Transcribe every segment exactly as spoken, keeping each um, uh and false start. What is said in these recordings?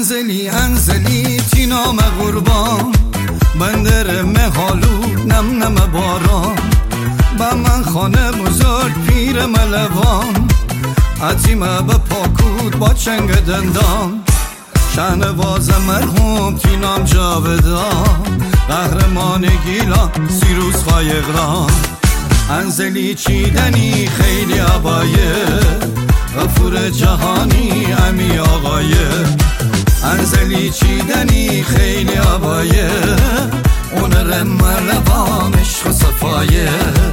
انزلی انزلی تینام قربان بندر مهالو نم نم باران با من خانه بزرگ پیر ملوان عجیمه به پاکود با چنگ دندان شهنواز مرحوم تینام جاودان قهرمان گیلان سیروس خایقران انزلی چیدنی خیلی عبایه غفور جهانی امی آقایه انزلی چیدنی خیلی عبایه اونر ملوان عشق و صفایه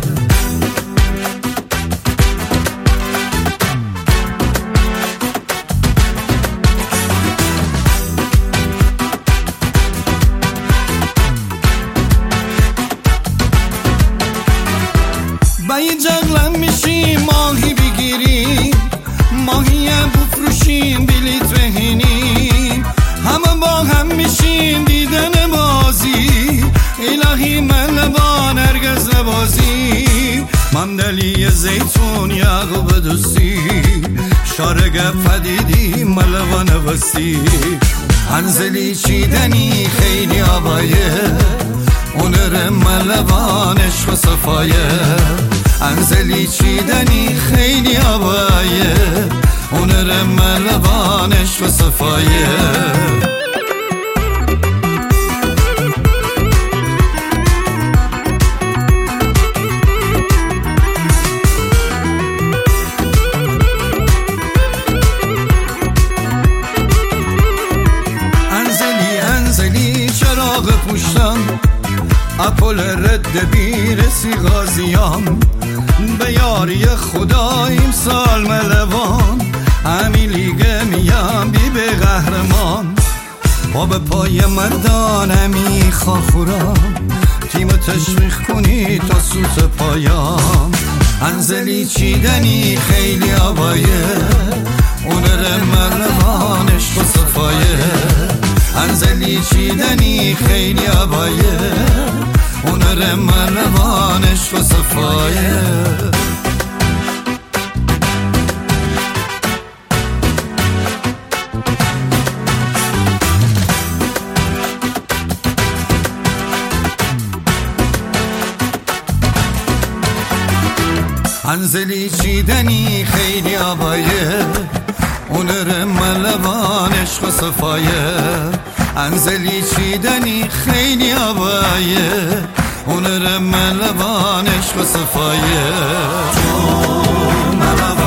بایی جغلم میشیم ماهی بگیریم ماهی بفروشیم بلیت بهینیم همه با هم میشیم دیدن بازی الهی ملوان هرگز نبازی ممدلی زیتون یعقوب دوستی شارگ فدیدی ملوان وستی انزلی چیدنی خیلی آبایه اونر ملوان عشق و صفایه انزلی چیدنی خیلی آبایه اونر ملوان عشق و صفایه انزلی انزلی چراغ پوشتم اپل رد بیرسی غازیان به یاری خدا امسال ملوان همی لیگه میم بی به قهرمان با به پای مردان همی خاخوران تیم تشویق کنی تا سوت پایان انزلی چیدنی خیلی آبایه اونر ملوان عشق و صفایه انزلی چیدنی خیلی آبایه اونر ملوان عشق و صفایه انزلی چیدنی خیلی آبایه اونر ملوان عشق و صفایه انزلی چیدنی خیلی آبایه اونر ملوان عشق و صفایه